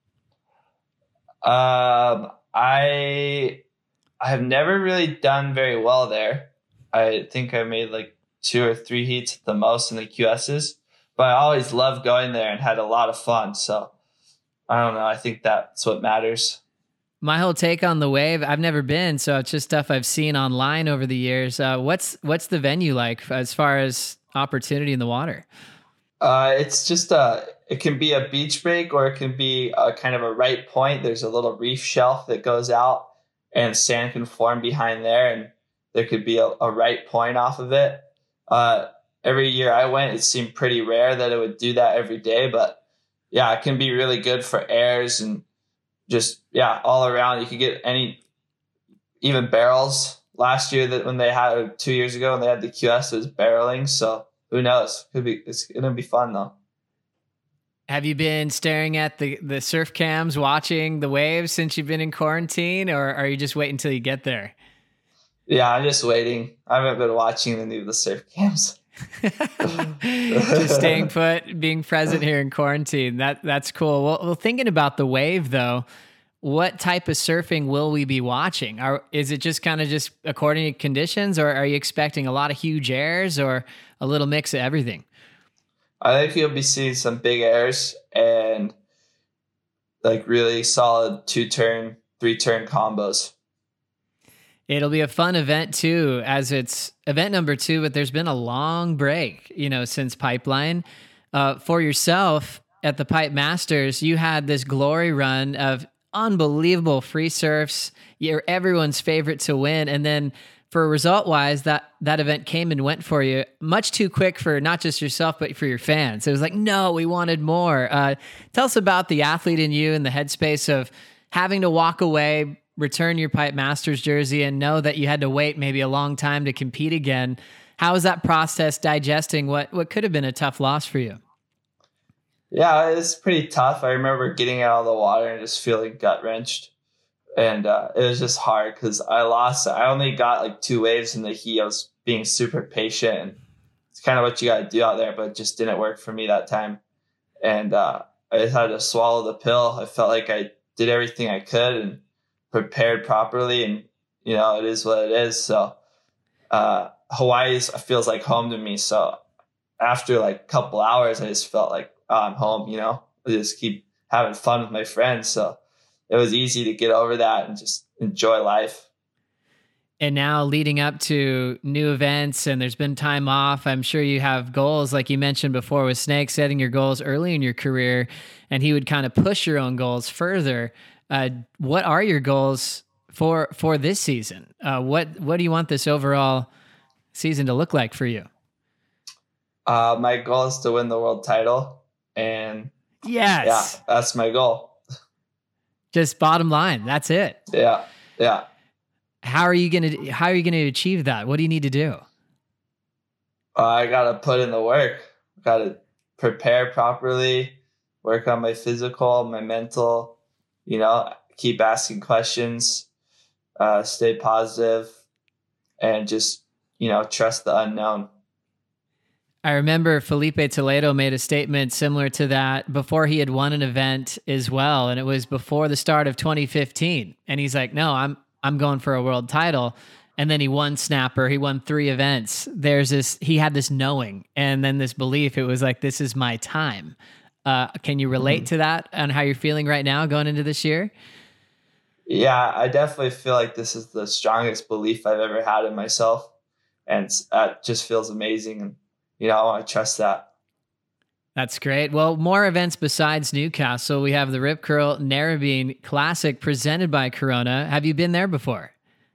Um, I, I have never really done very well there. I think I made like two or three heats at the most in the Q S's, but I always loved going there and had a lot of fun. So I don't know. I think that's what matters. My whole take on the wave, I've never been, so it's just stuff I've seen online over the years. Uh, what's what's the venue like as far as opportunity in the water? Uh, it's just a, it can be a beach break, or it can be a kind of a right point. There's a little reef shelf that goes out, and sand can form behind there, and there could be a, a right point off of it. Uh, every year I went, it seemed pretty rare that it would do that every day, but yeah, it can be really good for airs and just, yeah, all around. You could get any, even barrels. Last year, that when they had, two years ago, when they had the Q S, it was barreling. So who knows? Could be, it's going to be fun though. Have you been staring at the, the surf cams, watching the waves since you've been in quarantine, or are you just waiting until you get there? Yeah, I'm just waiting. I haven't been watching any of the surf cams. Just staying put, being present here in quarantine. That that's cool. Well, well, thinking about the wave though, what type of surfing will we be watching? Are, is it just kind of just according to conditions, or are you expecting a lot of huge airs or a little mix of everything? I think you'll be seeing some big airs and like really solid two turn, three turn combos. It'll be a fun event too, as it's event number two, but there's been a long break, you know, since Pipeline. Uh, for yourself at the Pipe Masters, you had this glory run of unbelievable free surfs. You're everyone's favorite to win. And then for result wise, that, that event came and went for you much too quick for not just yourself, but for your fans. It was like, no, we wanted more. Uh, tell us about the athlete in you and the headspace of having to walk away, return your Pipe Masters jersey, and know that you had to wait maybe a long time to compete again. How was that process digesting what, what could have been a tough loss for you? Yeah, it was pretty tough. I remember getting out of the water and just feeling gut wrenched. And uh, it was just hard because I lost. I only got like two waves in the heat. I was being super patient, and it's kind of what you got to do out there, but it just didn't work for me that time. And uh, I just had to swallow the pill. I felt like I did everything I could and prepared properly, and you know, it is what it is. So uh, Hawaii feels like home to me. So after like a couple hours, I just felt like, oh, I'm home, you know, I just keep having fun with my friends. So it was easy to get over that and just enjoy life. And now leading up to new events and there's been time off, I'm sure you have goals like you mentioned before with Snake, setting your goals early in your career, and he would kind of push your own goals further. Uh, what are your goals for for this season? Uh, what what do you want this overall season to look like for you? Uh, my goal is to win the world title, and yes, yeah, that's my goal. Just bottom line, that's it. Yeah, yeah. How are you gonna How are you gonna achieve that? What do you need to do? Uh, I gotta put in the work. Gotta prepare properly, work on my physical, my mental. You know, keep asking questions, uh, stay positive, and just you know trust the unknown. I remember Felipe Toledo made a statement similar to that before he had won an event as well, and it was before the start of twenty fifteen. And he's like, "No, I'm." I'm going for a world title. And then he won Snapper. He won three events. There's this, he had this knowing and then this belief. It was like, this is my time. Uh, can you relate mm-hmm. to that and how you're feeling right now going into this year? Yeah, I definitely feel like this is the strongest belief I've ever had in myself. And that just feels amazing. And, you know, I want to trust that. That's great. Well, more events besides Newcastle. We have the Rip Curl Narrabeen Classic presented by Corona. Have you been there before?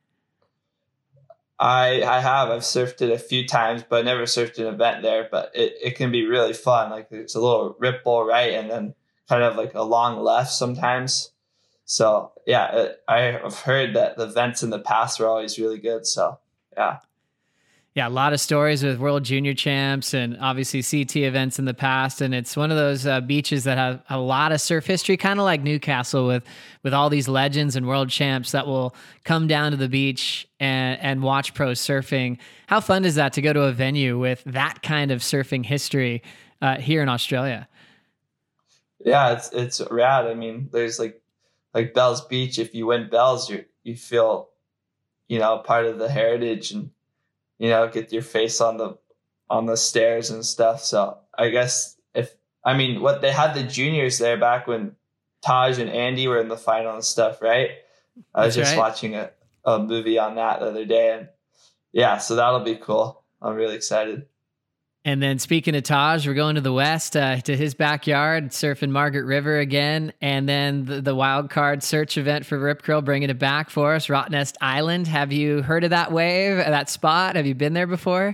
I I have. I've surfed it a few times, but I never surfed an event there. But it, it can be really fun. Like it's a little ripple right, and then kind of like a long left sometimes. So yeah, it, I've heard that the events in the past were always really good. So yeah. Yeah, a lot of stories with World Junior Champs and obviously C T events in the past. And it's one of those uh, beaches that have a lot of surf history, kind of like Newcastle with with all these legends and world champs that will come down to the beach and, and watch pro surfing. How fun is that to go to a venue with that kind of surfing history uh, here in Australia? Yeah, it's it's rad. I mean, there's like like Bells Beach. If you win Bells, you you feel, you know, part of the heritage and, you know, get your face on the on the stairs and stuff. So I guess if I mean what they had the juniors there back when Taj and Andy were in the final and stuff, right? I was That's just right. watching a, a movie on that the other day, and yeah, so that'll be cool. I'm really excited. And then speaking of Taj, we're going to the west uh, to his backyard, surfing Margaret River again. And then the, the wild card search event for Rip Curl, bringing it back for us, Rottnest Island. Have you heard of that wave, that spot? Have you been there before?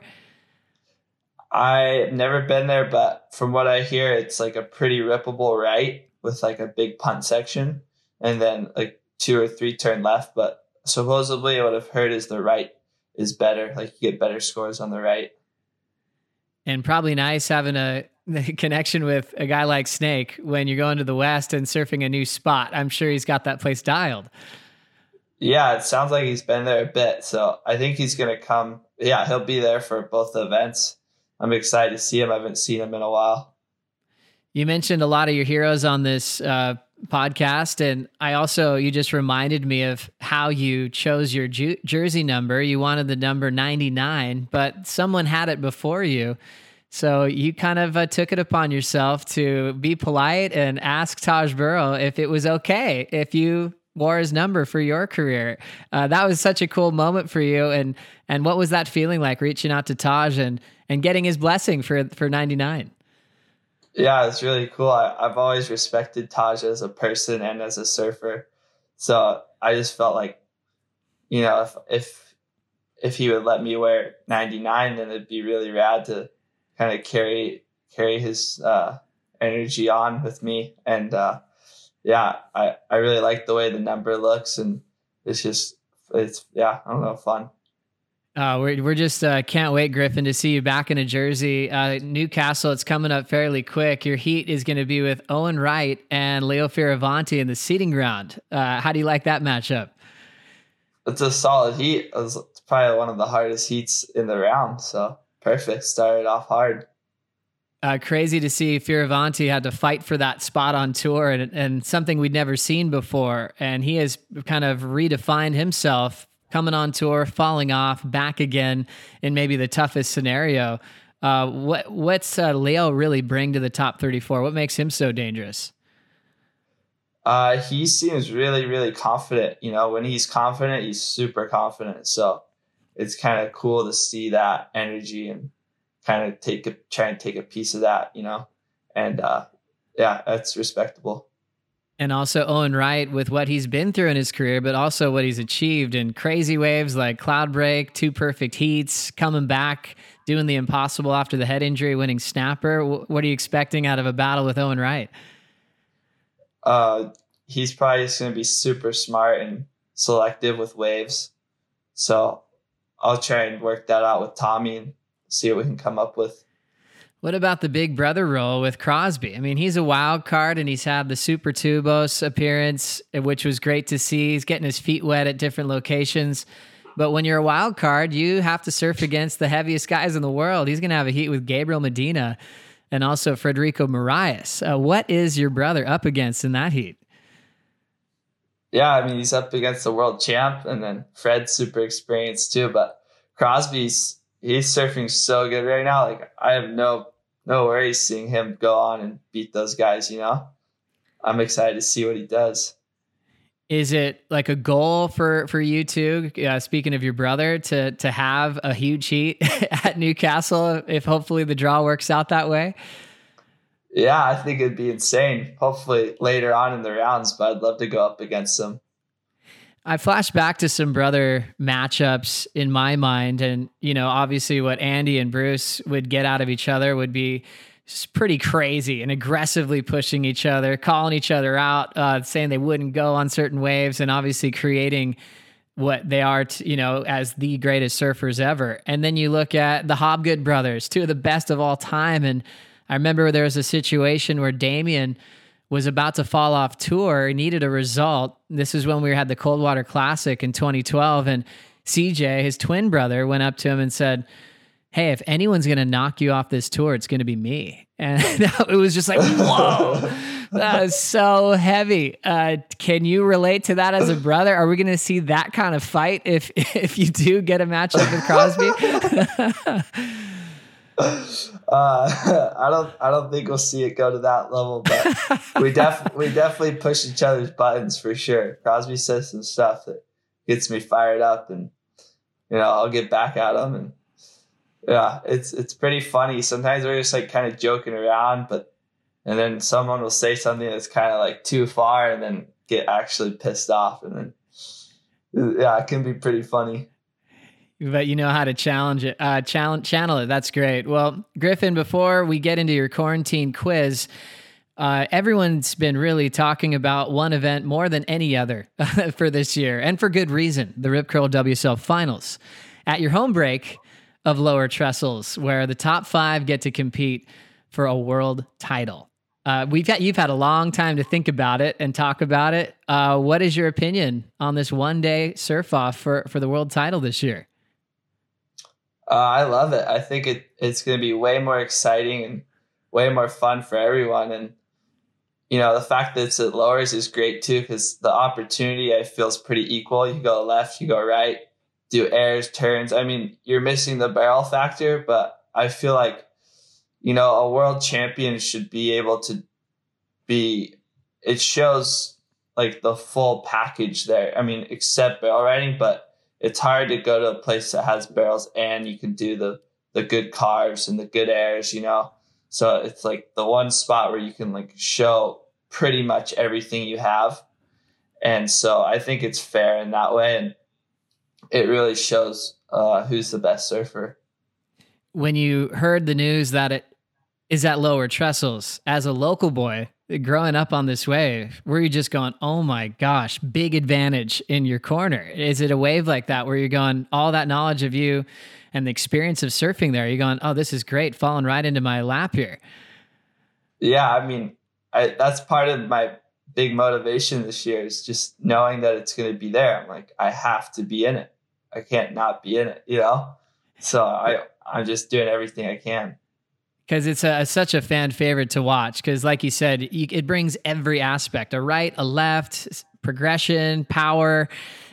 I've never been there, but from what I hear, it's like a pretty rippable right with like a big punt section and then like two or three turn left. But supposedly what I've heard is the right is better. Like you get better scores on the right. And probably nice having a connection with a guy like Snake when you're going to the west and surfing a new spot. I'm sure he's got that place dialed. Yeah, it sounds like he's been there a bit. So I think he's going to come. Yeah, he'll be there for both the events. I'm excited to see him. I haven't seen him in a while. You mentioned a lot of your heroes on this uh, podcast. And I also, you just reminded me of how you chose your ju- jersey number. You wanted the number ninety-nine, but someone had it before you. So you kind of uh, took it upon yourself to be polite and ask Taj Burrow if it was okay if you wore his number for your career. Uh, that was such a cool moment for you. And and what was that feeling like, reaching out to Taj and and getting his blessing for for ninety-nine? Yeah, it's really cool. I, I've always respected Taj as a person and as a surfer. So I just felt like, you know, if if if he would let me wear ninety-nine, then it'd be really rad to kind of carry carry his uh, energy on with me. And uh, yeah, I, I really like the way the number looks, and it's just it's yeah, I don't know, fun. Uh, we're we're just uh, can't wait, Griffin, to see you back in a jersey. Uh, Newcastle, it's coming up fairly quick. Your heat is going to be with Owen Wright and Leo Fioravanti in the seating ground. Uh, how do you like that matchup? It's a solid heat. It's probably one of the hardest heats in the round. So perfect. Started off hard. Uh, crazy to see Fioravanti had to fight for that spot on tour, and, and something we'd never seen before. And he has kind of redefined himself coming on tour, falling off, back again in maybe the toughest scenario. Uh, what what's uh, Leo really bring to the top thirty-four? What makes him so dangerous? Uh, he seems really, really confident. You know, when he's confident, he's super confident. So it's kind of cool to see that energy and kind of take a, try and take a piece of that, you know, and uh, yeah, that's respectable. And also Owen Wright with what he's been through in his career, but also what he's achieved in crazy waves like Cloud Break, two perfect heats, coming back, doing the impossible after the head injury, winning snapper. What are you expecting out of a battle with Owen Wright? Uh, he's probably just going to be super smart and selective with waves. So I'll try and work that out with Tommy and see what we can come up with. What about the big brother role with Crosby? I mean, he's a wild card and he's had the Super Tubos appearance, which was great to see. He's getting his feet wet at different locations. But when you're a wild card, you have to surf against the heaviest guys in the world. He's going to have a heat with Gabriel Medina and also Frederico Moraes. Uh, what is your brother up against in that heat? Yeah, I mean, he's up against the world champ, and then Fred's super experienced too. But Crosby's, he's surfing so good right now. Like, I have no no worries seeing him go on and beat those guys, you know? I'm excited to see what he does. Is it like a goal for, for you two, uh, speaking of your brother, to to have a huge heat at Newcastle if hopefully the draw works out that way? Yeah, I think it'd be insane. Hopefully later on in the rounds, but I'd love to go up against him. I flash back to some brother matchups in my mind, and you know, obviously what Andy and Bruce would get out of each other would be just pretty crazy and aggressively pushing each other, calling each other out, uh, saying they wouldn't go on certain waves, and obviously creating what they are, to, you know, as the greatest surfers ever. And then you look at the Hobgood brothers, two of the best of all time. And I remember there was a situation where Damien was about to fall off tour, needed a result. This is when we had the Coldwater Classic in twenty twelve, and C J, his twin brother, went up to him and said, "Hey, if anyone's going to knock you off this tour, it's going to be me." And it was just like, whoa, that is so heavy. Uh, can you relate to that as a brother? Are we going to see that kind of fight if if you do get a matchup with Crosby? uh, I don't I don't think we'll see it go to that level, but we def we definitely push each other's buttons for sure. Crosby says some stuff that gets me fired up, and you know, I'll get back at him, and yeah, it's it's pretty funny. Sometimes we're just like kind of joking around, but and then someone will say something that's kind of like too far, and then get actually pissed off, and then yeah, it can be pretty funny. But you know how to challenge it, uh, challenge, channel it. That's great. Well, Griffin, before we get into your quarantine quiz, uh, everyone's been really talking about one event more than any other for this year, and for good reason, the Rip Curl W S L Finals at your home break of Lower Trestles, where the top five get to compete for a world title. Uh, we've got, you've had a long time to think about it and talk about it. Uh, what is your opinion on this one-day surf-off for, for the world title this year? Uh, I love it. I think it it's going to be way more exciting and way more fun for everyone. And, you know, the fact that it's at lowers is great too, because the opportunity, I feel, is pretty equal. You go left, you go right, do airs, turns. I mean, you're missing the barrel factor, but I feel like, you know, a world champion should be able to be, it shows like the full package there. I mean, except barrel riding, but it's hard to go to a place that has barrels and you can do the, the good carves and the good airs, you know? So it's like the one spot where you can like show pretty much everything you have. And so I think it's fair in that way. And it really shows uh, who's the best surfer. When you heard the news that it is at Lower Trestles, as a local boy growing up on this wave, were you just going, oh my gosh, big advantage in your corner? Is it a wave like that where you're going, all that knowledge of you and the experience of surfing there, you're going, oh, this is great, falling right into my lap here? Yeah, I mean, I, that's part of my big motivation this year, is just knowing that it's going to be there. I'm like, I have to be in it. I can't not be in it, you know? So I, I'm just doing everything I can. Because it's a, such a fan favorite to watch. Because like you said, you, it brings every aspect, a right, a left, progression, power.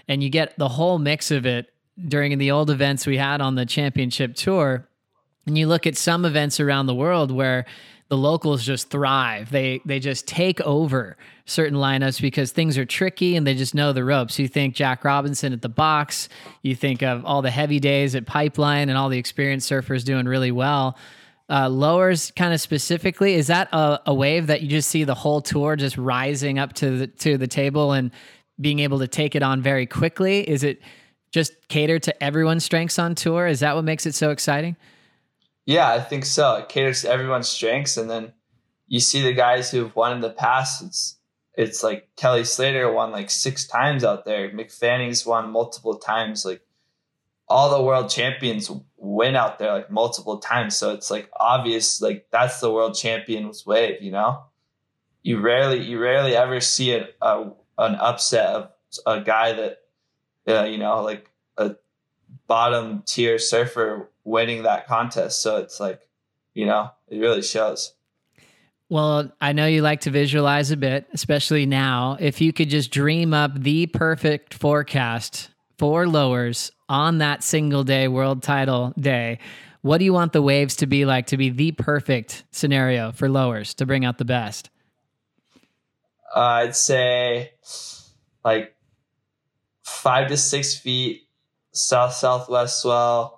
and you get the whole mix of it during the old events we had on the championship tour. And you look at some events around the world where the locals just thrive. They they just take over certain lineups because things are tricky and they just know the ropes. You think Jack Robinson at the box, you think of all the heavy days at Pipeline and all the experienced surfers doing really well. Uh, lowers kind of specifically, is that a, a wave that you just see the whole tour just rising up to the, to the table and being able to take it on very quickly? Is it just cater to everyone's strengths on tour? Is that what makes it so exciting? Yeah, I think so. It caters to everyone's strengths. And then you see the guys who've won in the past. It's it's like Kelly Slater won like six times out there. McFanning's won multiple times. Like all the world champions win out there like multiple times. So it's like obvious, like that's the world champion's wave, you know? You rarely, you rarely ever see a, a an upset of a guy that, uh, you know, like a bottom tier surfer winning that contest. So it's like, you know, it really shows. Well, I know you like to visualize a bit, especially now. If you could just dream up the perfect forecast for lowers on that single day world title day, what do you want the waves to be like to be the perfect scenario for lowers to bring out the best? Uh, I'd say like five to six feet, south southwest swell,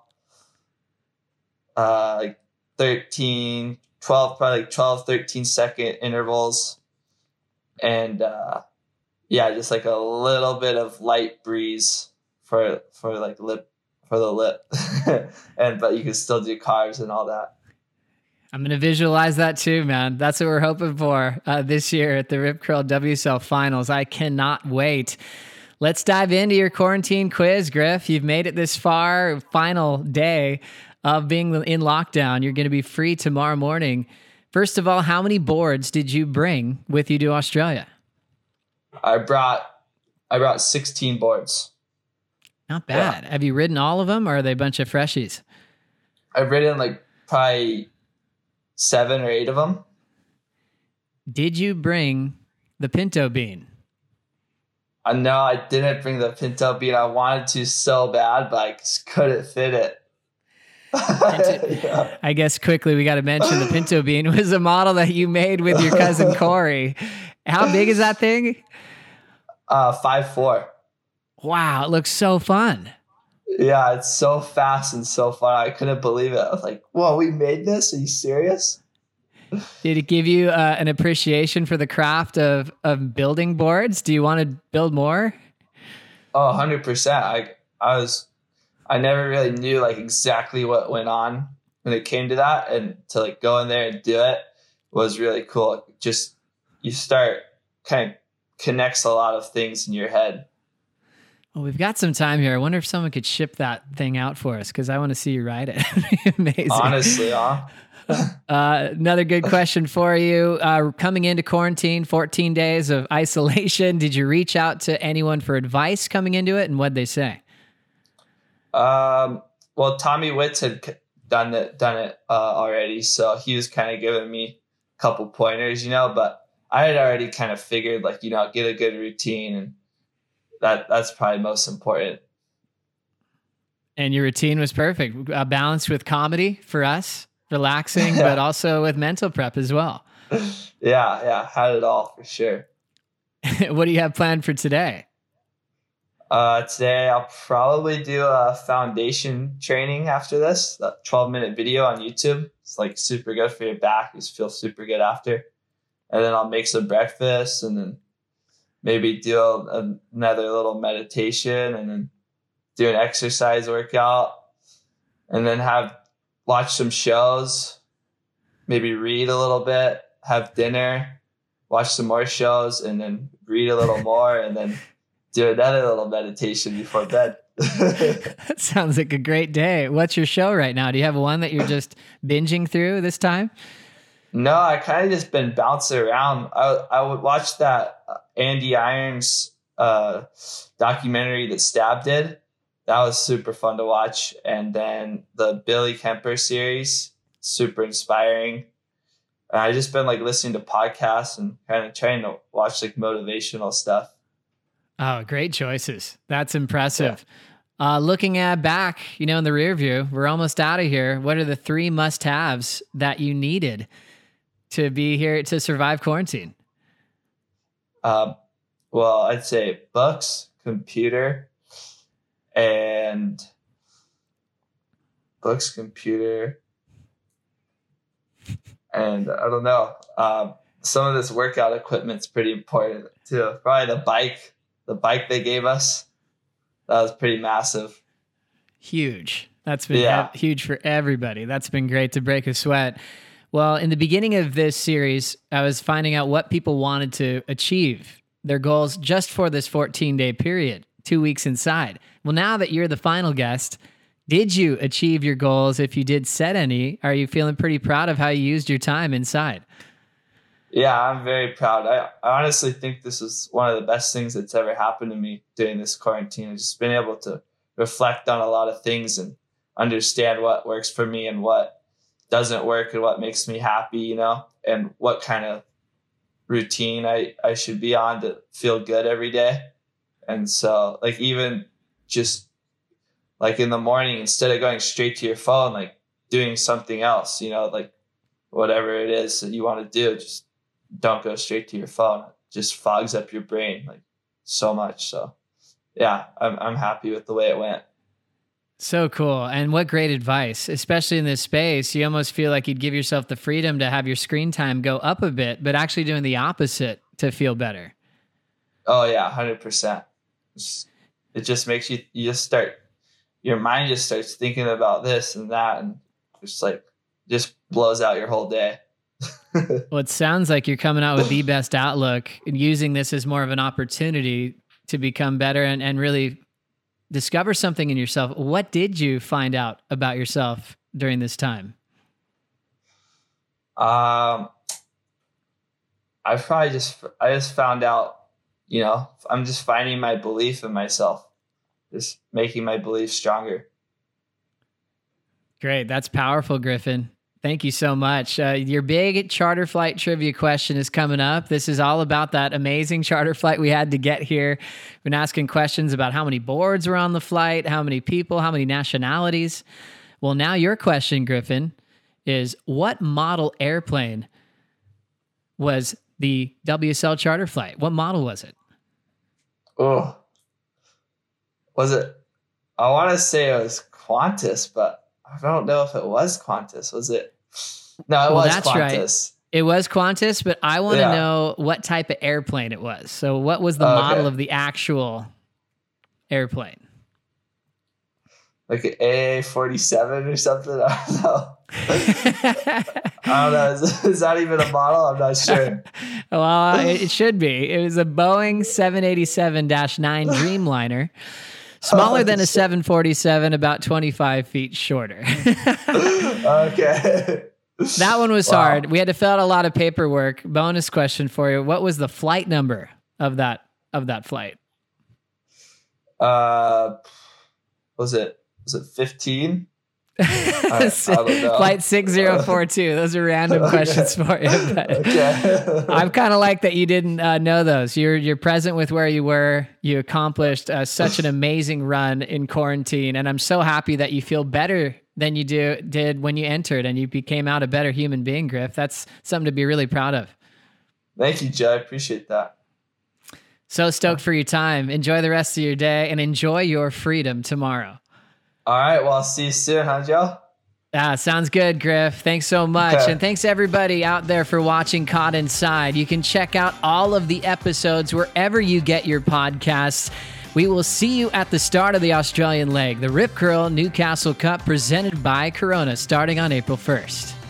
uh, like thirteen, twelve, probably like twelve, thirteen second intervals. And uh, yeah, just like a little bit of light breeze for, for like lip, for the lip. And, but you can still do carves and all that. I'm going to visualize that too, man. That's what we're hoping for uh, this year at the Rip Curl W S L Finals. I cannot wait. Let's dive into your quarantine quiz, Griff. You've made it this far, final day of being in lockdown. You're going to be free tomorrow morning. First of all, how many boards did you bring with you to Australia? I brought, I brought sixteen boards. Not bad. Yeah. Have you ridden all of them, or are they a bunch of freshies? I've ridden like probably seven or eight of them. Did you bring the Pinto Bean? Uh, no, I didn't bring the Pinto Bean. I wanted to so bad, but I just couldn't fit it. Yeah. I guess quickly we got to mention the Pinto Bean was a model that you made with your cousin Corey. How big is that thing? Uh, five four. Wow, it looks so fun. Yeah, it's so fast and so fun. I couldn't believe it. I was like, whoa, we made this? Are you serious? Did it give you uh, an appreciation for the craft of, of building boards? Do you want to build more? Oh, one hundred percent. I, I was, I never really knew like exactly what went on when it came to that. And to like go in there and do it was really cool. Just, you start kind of connects a lot of things in your head. Well, we've got some time here. I wonder if someone could ship that thing out for us, because I want to see you ride it. Amazing. Honestly, huh? uh, another good question for you. Uh, coming into quarantine, fourteen days of isolation, did you reach out to anyone for advice coming into it, and what'd they say? Um, well, Tommy Witz had done it, done it uh, already, so he was kind of giving me a couple pointers, you know, but I had already kind of figured, like, you know, get a good routine, and that that's probably most important. And your routine was perfect. Uh, balanced with comedy for us, relaxing, but also with mental prep as well. Yeah, yeah, had it all for sure. What do you have planned for today? Uh, today I'll probably do a foundation training after this, a twelve minute video on YouTube. It's like super good for your back. You just feel super good after. And then I'll make some breakfast, and then maybe do a, another little meditation, and then do an exercise workout, and then have watch some shows, maybe read a little bit, have dinner, watch some more shows, and then read a little more, and then do another little meditation before bed. That sounds like a great day. What's your show right now? Do you have one that you're just binging through this time? No, I kind of just been bouncing around. I I would watch that Andy Irons uh, documentary that Stab did. That was super fun to watch. And then the Billy Kemper series, super inspiring. And I just been like listening to podcasts and kind of trying to watch like motivational stuff. Oh, great choices. That's impressive. Yeah. Uh, looking at back, you know, in the rear view, we're almost out of here. What are the three must-haves that you needed to be here to survive quarantine? Um, well, I'd say books, computer, and books, computer, and I don't know. Um, some of this workout equipment's pretty important too. Probably the bike, the bike they gave us. That was pretty massive. Huge. That's been yeah. he- huge for everybody. That's been great to break a sweat. Well, in the beginning of this series, I was finding out what people wanted to achieve, their goals just for this fourteen-day period, two weeks inside. Well, now that you're the final guest, did you achieve your goals? If you did set any, are you feeling pretty proud of how you used your time inside? Yeah, I'm very proud. I, I honestly think this is one of the best things that's ever happened to me during this quarantine. I've just been able to reflect on a lot of things and understand what works for me and what doesn't work and what makes me happy, you know, and what kind of routine I, I should be on to feel good every day. And so, like, even just like in the morning, instead of going straight to your phone, like doing something else, you know, like whatever it is that you want to do, just don't go straight to your phone. It just fogs up your brain like so much. So yeah, I'm I'm happy with the way it went. So cool. And what great advice, especially in this space. You almost feel like you'd give yourself the freedom to have your screen time go up a bit, but actually doing the opposite to feel better. Oh yeah, one hundred percent. It just makes you, you just start, your mind just starts thinking about this and that, and just like, just blows out your whole day. Well, it sounds like you're coming out with the best outlook and using this as more of an opportunity to become better and, and really discover something in yourself. What did you find out about yourself during this time? Um, I probably just, I just found out, you know, I'm just finding my belief in myself, just making my belief stronger. Great. That's powerful, Griffin. Thank you so much. Uh, your big charter flight trivia question is coming up. This is all about that amazing charter flight we had to get here. We've been asking questions about how many boards were on the flight, how many people, how many nationalities. Well, now your question, Griffin, is what model airplane was the W S L charter flight? What model was it? Oh, was it? I want to say it was Qantas, but I don't know if it was Qantas. Was it? No, it well, was that's Qantas. Right. It was Qantas, but I want to yeah. know what type of airplane it was. So what was the oh, model okay. of the actual airplane? Like an A forty-seven or something? I don't know. I don't know. Is, is that even a model? I'm not sure. Well, it should be. It was a Boeing seven eighty-seven dash nine Dreamliner. Smaller oh, than a seven forty-seven, about twenty-five feet shorter. Okay. That one was wow. hard. We had to fill out a lot of paperwork. Bonus question for you. What was the flight number of that of that flight? Uh, was it was it fifteen? I, I don't know. Flight six zero four two. Those are random okay. questions for you. But okay. I'm kind of like that you didn't uh, know those. You're you're present with where you were. You accomplished uh, such an amazing run in quarantine, and I'm so happy that you feel better than you do did when you entered, and you became out a better human being, Griff. That's something to be really proud of. Thank you, Joe. I appreciate that. So stoked for your time. Enjoy the rest of your day, and enjoy your freedom tomorrow. All right. Well, I'll see you soon, huh, Joe? Ah, sounds good, Griff. Thanks so much. Okay. And thanks everybody out there for watching Caught Inside. You can check out all of the episodes wherever you get your podcasts. We will see you at the start of the Australian leg, the Rip Curl Newcastle Cup presented by Corona, starting on April first.